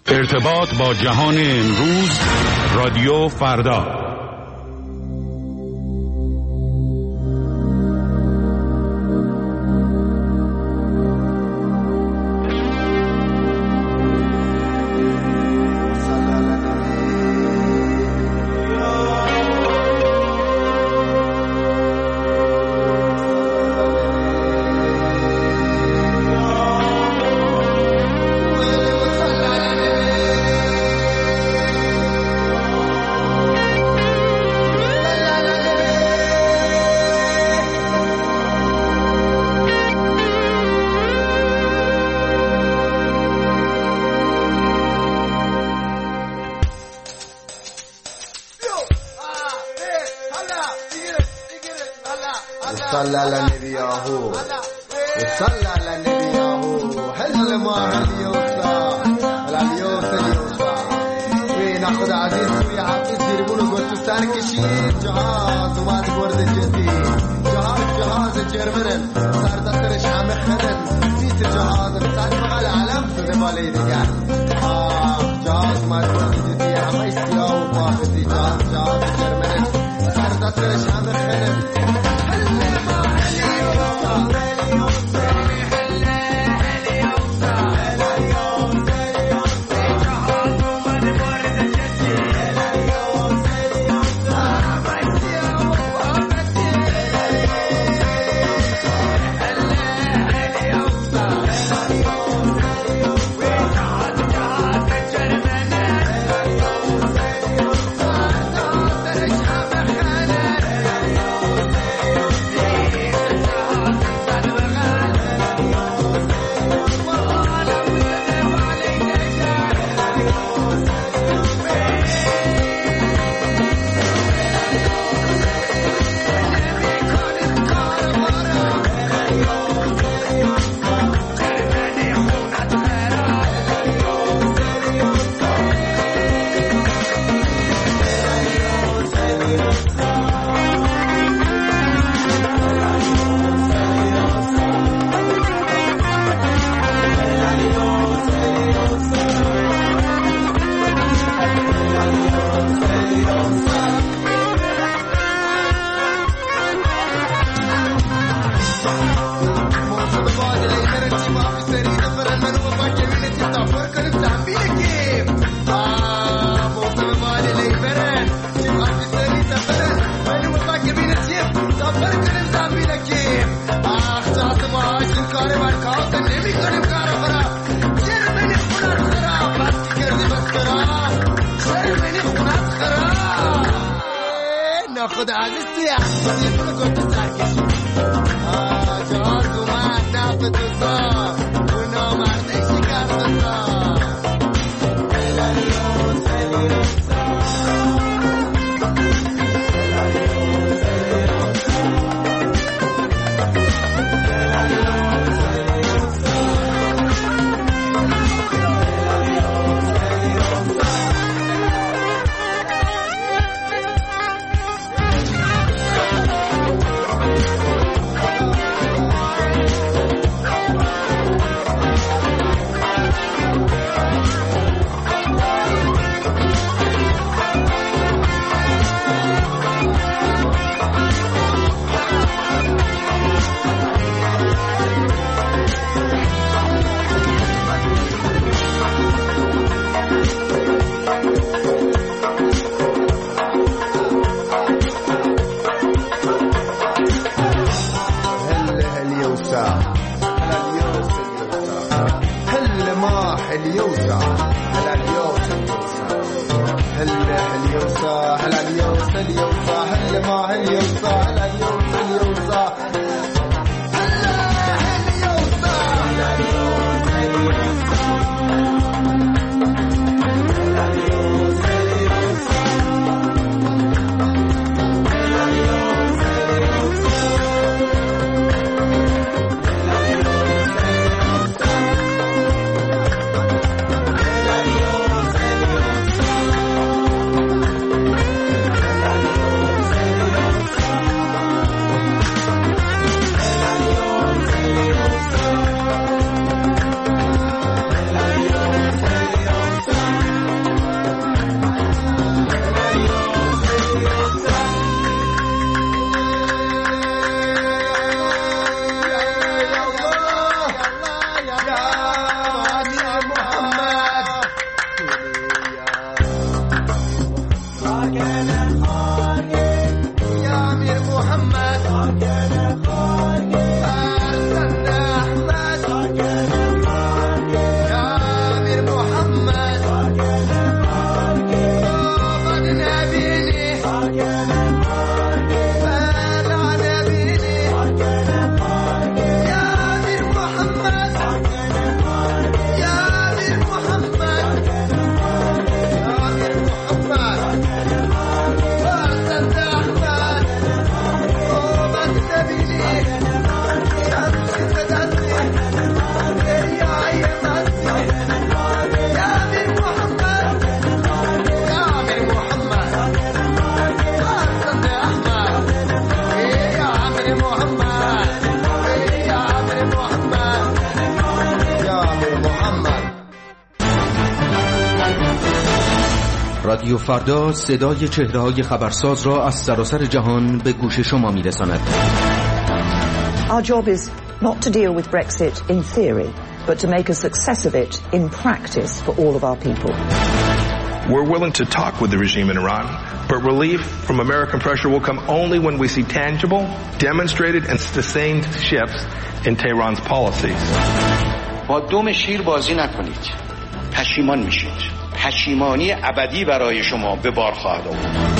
ارتباط با جهان امروز، رادیو فردا. صلى على النبي ياهو صلى على النبي ياهو هل ما هل يوصى ناخد عزيز سوی حافظ دیربونو گوشت سر کشید جهاز اومد گرد جدی جهاز جرمنن سر دسترش همه خنن نیست جهاز سر بغل علم شده بالای دیگر جهاز اومد گرد جدی همه سیاه و پاکتی جهاز جرمنن سر دسترش همه خنن خود عزیز سیاه گفت سرکشی جهاز اومد نفت دوستا اونا مرده شکر دوستا رادیو فردا صدای چهره‌های خبرساز را از سراسر جهان به گوش شما می‌رساند. Our job is not to deal with Brexit in theory, but to make a success of it in practice for all of our people. We're willing to talk with the regime in Iran, but relief from American pressure will come only when we see tangible, demonstrated and sustained shifts in Tehran's policies. با دم شیر بازی نکنید. پشیمان میشید. پشیمانی ابدی برای شما به بار خواهد آورد.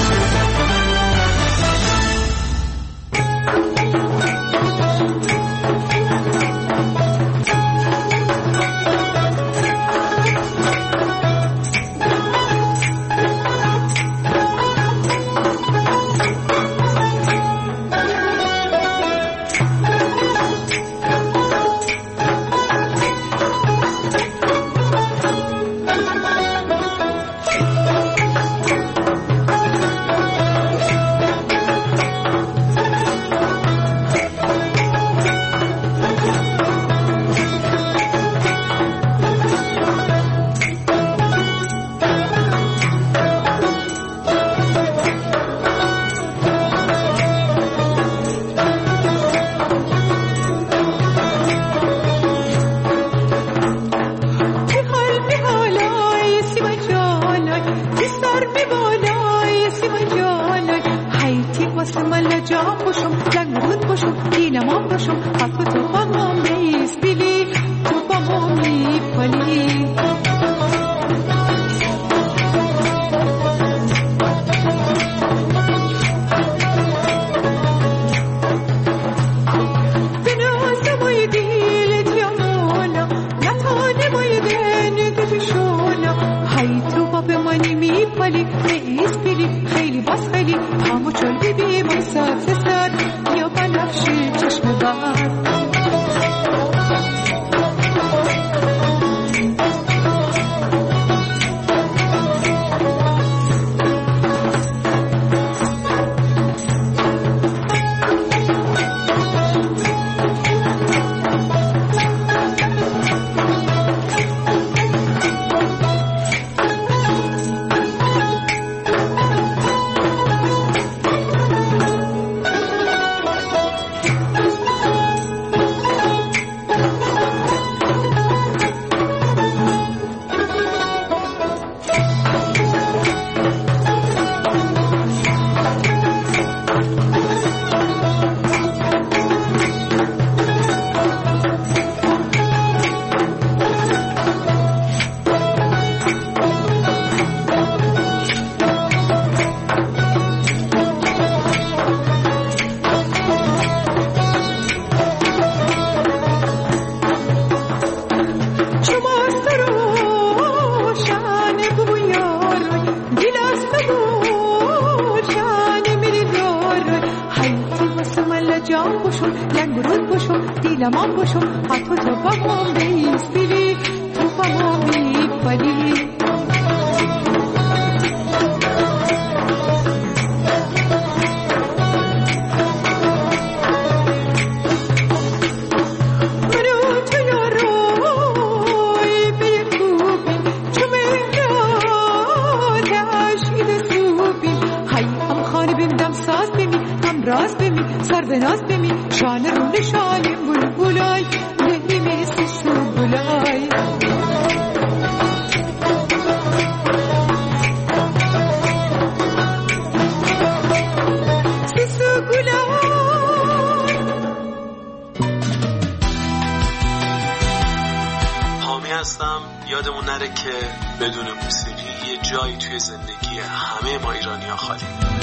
یادمون نره که بدون موسیقی یه جایی توی زندگی همه ما ایرانی‌ها خالی.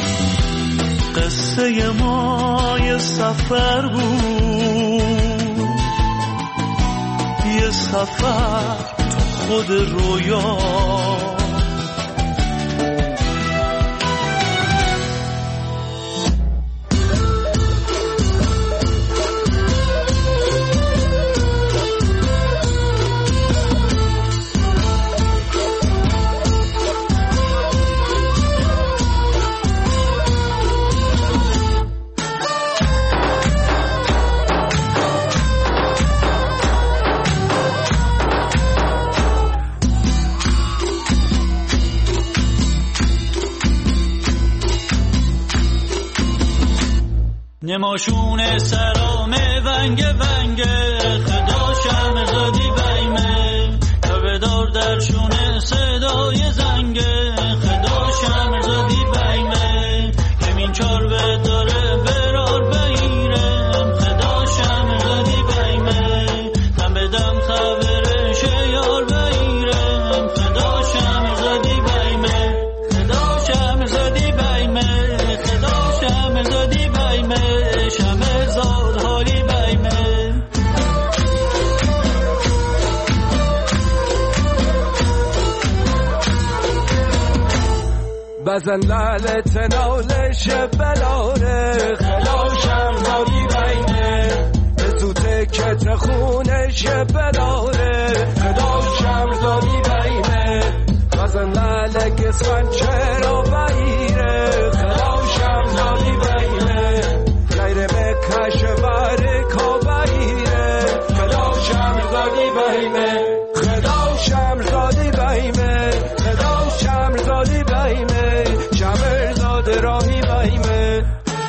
قصه ما یه سفر بود، یه سفر خود رویا، نماشون سرام ونگ ونگ خدا شمزادی بیمه تا بدار درشون صدای زنگ خدا شمزادی بیمه کمین چار بداره برار بیرم خدا شمزادی بیمه تم بدم خبرش یار بیرم خدا شمزادی بیمه خدا شمزادی بیمه خدا شمزادی بیمه شمزاد حالی بیمه بزن لالت نالش بلاره خدا شمزادی بیمه بزوته کت خونش بلاره خدا شمزادی بیمه بزن لالک اسفن چرا بیره خدا شمزادی بیمه غیر مکش برکا بیره خدا شمزادی بیمه خدا شمزادی بیمه خدا شمزادی بیمه شمرزاد راهی بیمه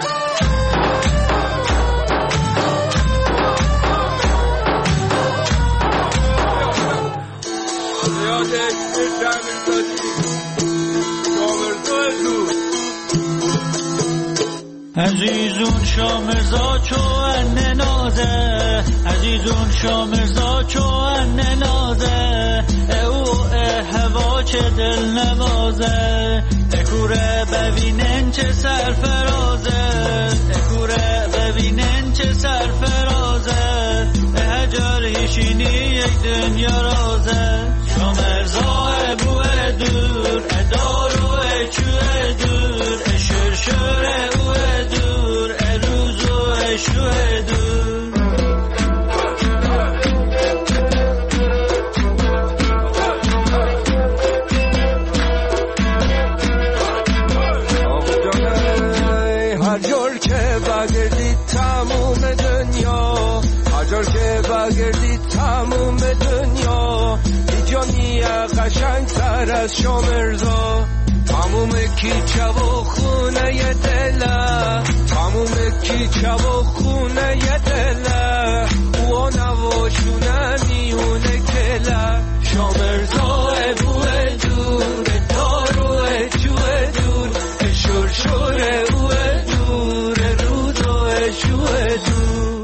عزیزون شامرزا چو ان نازه عزیزون شامرزا چو ان نازه او هوا چه دل نوازه اکوره ببینن چه سرفرازه اکوره ببینن چه سرفرازه هجر هیشینی یک دنیا رازه شامرزا ابو دور ادارو اچو دور اشرشره او دور اروزو اشو دور هر جور که بگردی تموم دنیا هر جور که بگردی تموم دنیا اینجا میه قشنگ تر از شامرزا تموم کیچه و خونه دله تموم کیچه و خونه دله او نواشونه میونه کله شامرزا ابوه دور داروه چوه دور شرشوره اوه دور رودوه شوه دور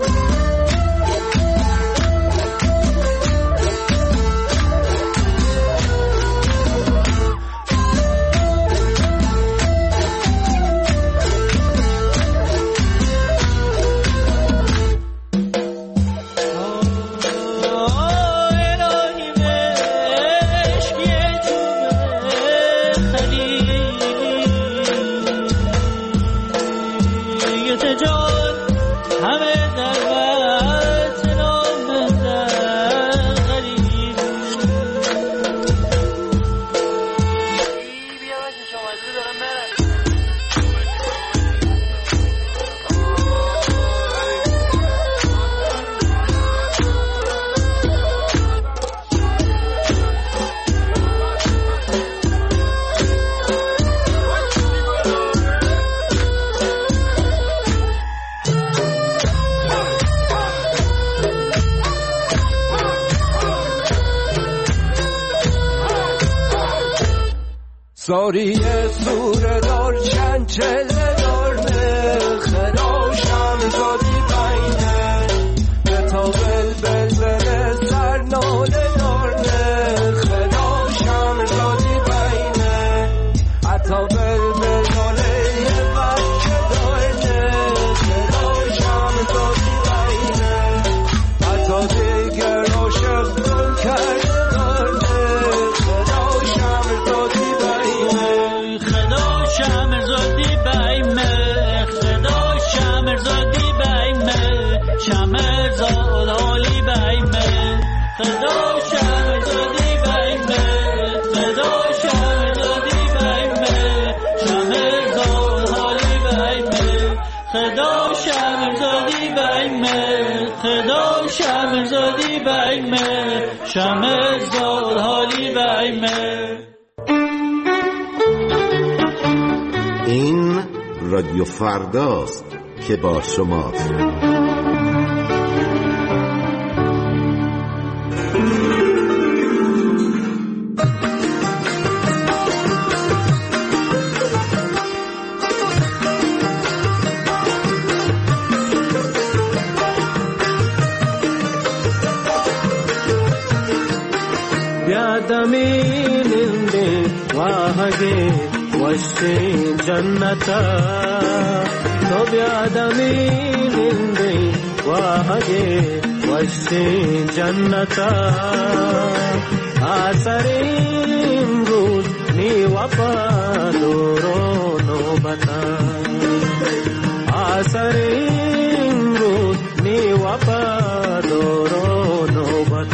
ساری سوره دار چند چله دارنه خدا شمزادی بینه بتا بلبل بره سر ناله دارنه خدا شمزادی بینه حتی بلبل ناله یه بچه دارنه خدا شمزادی بینه حتی دیگر عاشق گل کرده دارنه خدا شمزادی شمرزادی بیمه خدا شمرزادی بیمه شمرزاد حالی بیمه خدا شمرزادی بیمه خدا شمرزادی بیمه شمرزاد حالی بیمه خدا شمرزادی بیمه خدا شمرزادی بیمه شمرزاد حالی بیمه. این رادیو فرداست. که با شما ವಶ್ಯ ಜನ್ನತ ತೋಬ್ಯಾದಮಿ ನಿಂದೆ ವಾಹಗೆ ವಶ್ಯ ಜನ್ನತ ಆಸರೆ ರೂಸ್ ನೀವಪ ದೂರೋ ನೋಬತ ಆಸರೆ ರೂಸ್ ನೀವಪ ದೂರೋ ನೋಬತ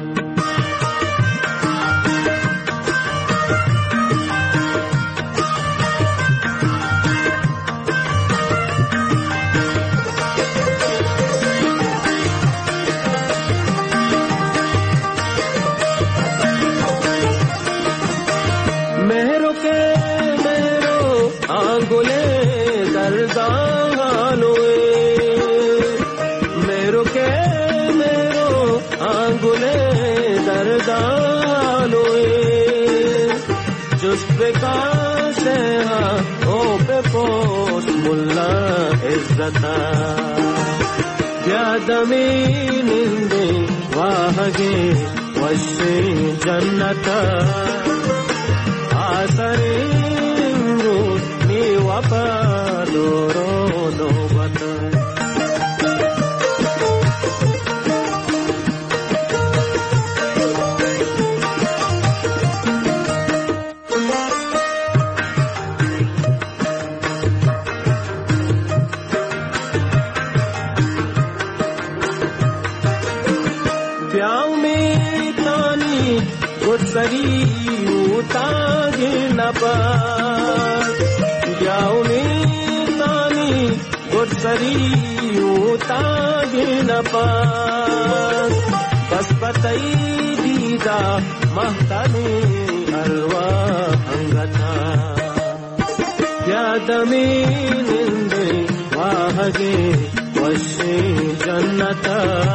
ಯಾದಮಿ ನಿಂದೆ ವಾಹಗೆ ವಶ್ಯ ಜನ್ನತ ಆಸರೆ ನೀವಪ ದೂರೋ ನೋಬತ सरी उतागे न पाऊनी तानी गुरसरी उतागे न बस पतई दीदा महताने हलवा अंगता यादमी निंदे वाहगे वश्य जन्नत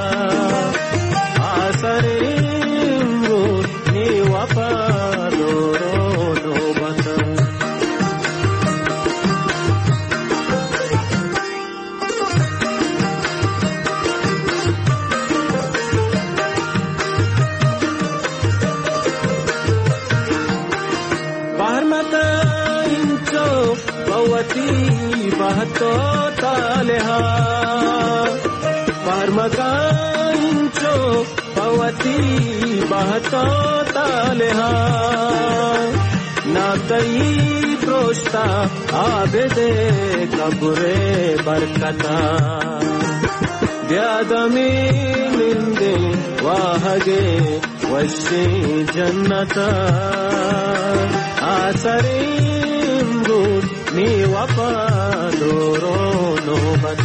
आसरे बहतो तालेहा परमकांचो पवती बहतो तालेहा नातई प्रोष्टा आबेदे कबरे बरकता व्यादमी निंदे वाहगे वश्य जन्नत आसरे ನೀವಪ ದೂರೋ ನೋಬತ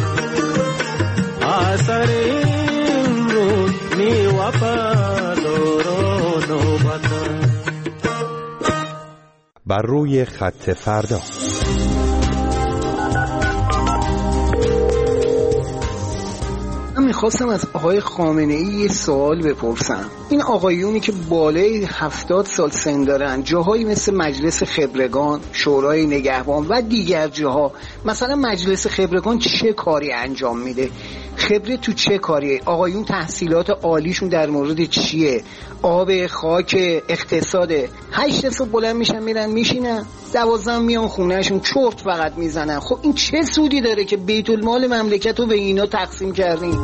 ಆಸರೆ ನೀವಪ ದೂರೋ ನೋಬತ بر روی خط فردا. من میخواستم از آقای خامنه‌ای یه سوال بپرسم. این آقایونی که بالای 70 سال سن دارن، جاهایی مثل مجلس خبرگان، شورای نگهبان و دیگر جاها، مثلا مجلس خبرگان چه کاری انجام میده؟ خبره تو چه کاریه؟ آقایون تحصیلات عالیشون در مورد چیه؟ آب، خاک، اقتصاده. 8 صبح بلند میشن میرن میشینن، 12 میان خونهشون چرت فقط میزنن. خب این چه سودی داره که بیت المال مملکت رو به اینا تقسیم کردین؟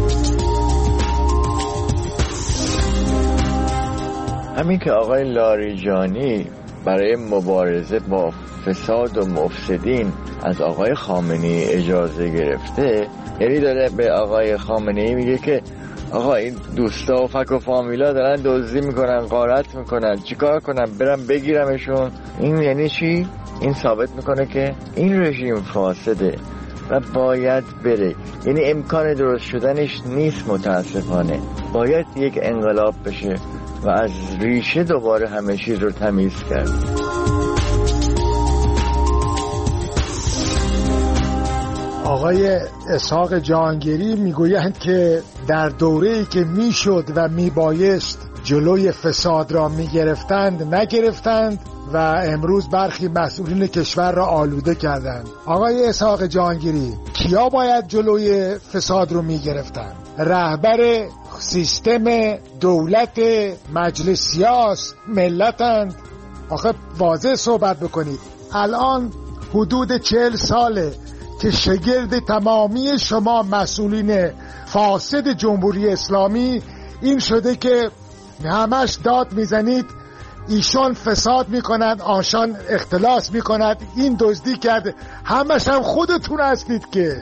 همین که آقای لاریجانی برای مبارزه با فساد و مفسدین از آقای خامنه‌ای اجازه گرفته، یعنی داره به آقای خامنه‌ای میگه که آقا این دوستا و فک و فامیلا دارن دزدی میکنن، غارت میکنن، چیکار کنم؟ برم بگیرمشون؟ این یعنی چی؟ این ثابت میکنه که این رژیم فاسده و باید بره. یعنی امکان درست شدنش نیست، متاسفانه. باید یک انقلاب بشه و از ریشه دوباره همه چیز رو تمیز کرد. آقای اسحاق جهانگیری میگویند که در دوره‌ای که میشد و میبایست جلوی فساد را میگرفتند نگرفتند و امروز برخی مسئولین کشور را آلوده کردند. آقای اسحاق جهانگیری، کیا باید جلوی فساد رو میگرفتند؟ رهبر سیستم دولت مجلس سیاس ملتند؟ آخه واضح صحبت بکنید. الان حدود 40 ساله که شگرد تمامی شما مسئولین فاسد جمهوری اسلامی این شده که همش داد میزنید ایشان فساد میکنند، آنشان اختلاس میکند، این دزدی کرده. همش هم خودتون هستید که.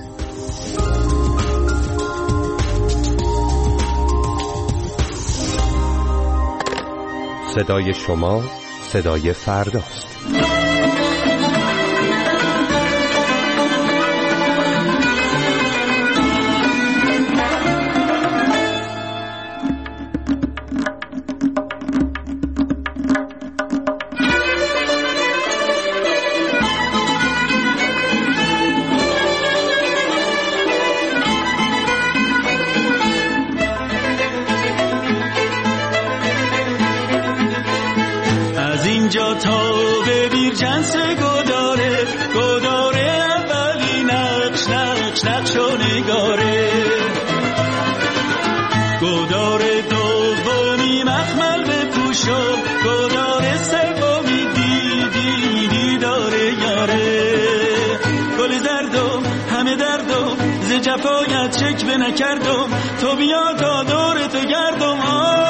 صدای شما صدای فرداست. اینجا تا به بیرجنس گداره اولی نقش و نگاره، گداره دومی مخمل بپوش و گداره سومی دیداره یاره. گل زردم همه دردم ز جفایت شکوه نکردم، تو بیا تا دور تو گردم.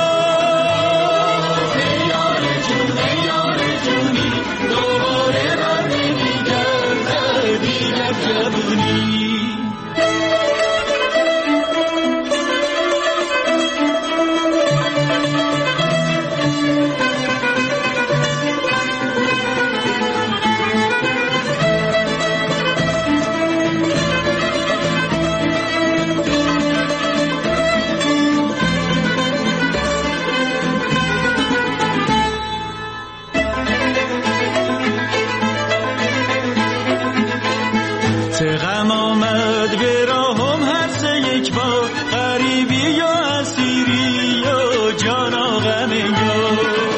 غم آمد به راهم هر سه یک بار، غریبی یا اسیری یا جانا غم یا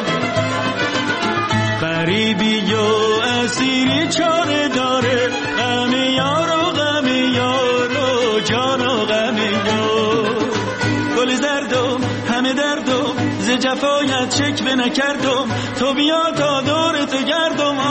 غریبی یا اسیری چاره داره، غم یار و جانا غم یا. گل زردم همه دردم ز جفایت شکوه نکردم، تو بیا تا دور تو گردم.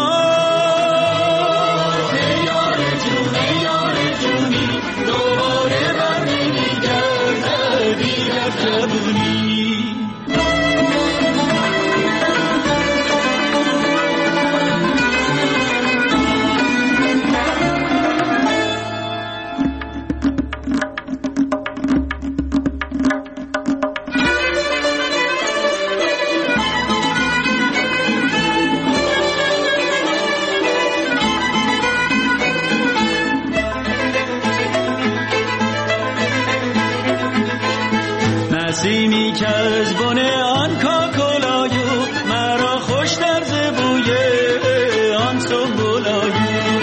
نسیمی که از بن آن کاکلایو، مرا خوش در زبوی آن سنبولایو.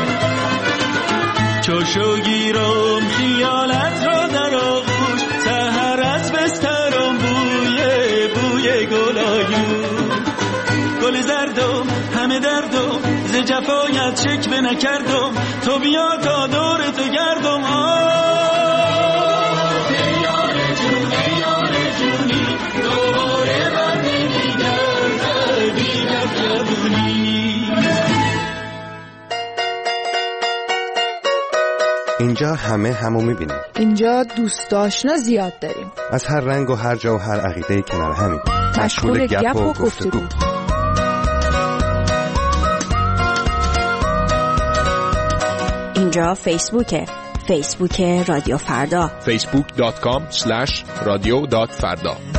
چوشو گیرم خیالت را در آغوش، سحر از بسترم بوی گلایو. گل زردم همه دردم ز جفایت شکوه نکردم، تو بیا تا دور تو گردم. اینجا همو میبینیم. اینجا دوست آشنا زیاد داریم. از هر رنگ و هر جا و هر عقیده‌ای کنار همین. مشغول گپ و گفتگو. اینجا فیسبوک رادیو فردا. facebook.com/radio.farda